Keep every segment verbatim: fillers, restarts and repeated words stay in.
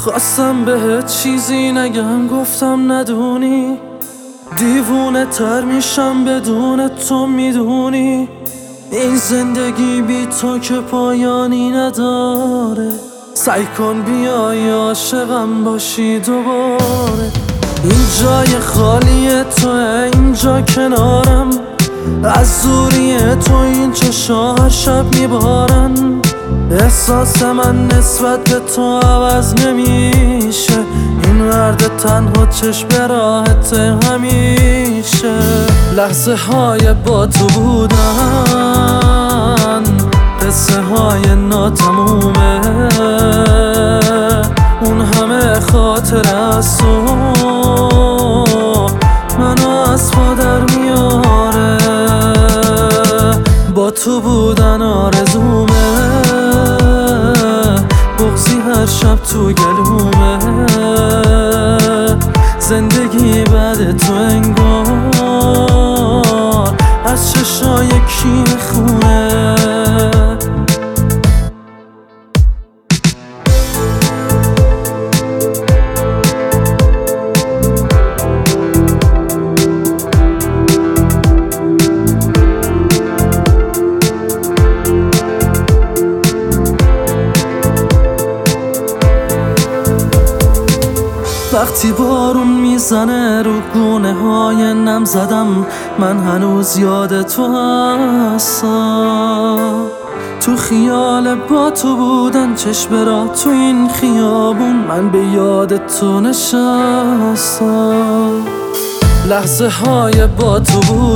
خواستم بهت چیزی نگم، گفتم ندونی دیوونه تر میشم بدون تو، میدونی این زندگی بی تو که پایانی نداره. سعی کن بیای عاشقم باشی دوباره. این جای خالی توه، اینجا کنارم، از دوری تو این چشا هر شب میبارن. احساس من نسبت به تو عوض نمیشه، این ورد تنها چشم به راحت همیشه. لحظه های با تو بودن قصه های ناتمومه، اون همه خاطر از تو منو از پا در میاره. با تو بودن آرزومه، بغضی هر شب تو گلومه. زندگی بعد تو انگار از چشای کی خونه. وقتی بارون میزنه رو گونه های نم زدم، من هنوز یاد تو هستم. تو خیال با تو بودن چشم را تو این خیابون، من به یاد تو نشستم. لحظه های با تو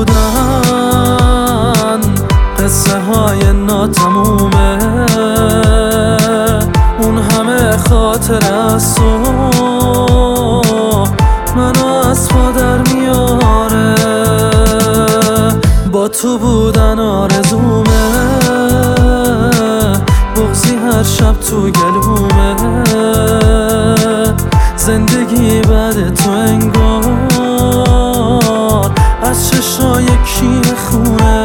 بودن قصه های ناتمومه، اون همه خاطر از تو منو از پا در میاره. با تو بودن آرزومه، بغضی هر شب تو گلومه. زندگی بعد تو انگار از چشای کی خونه.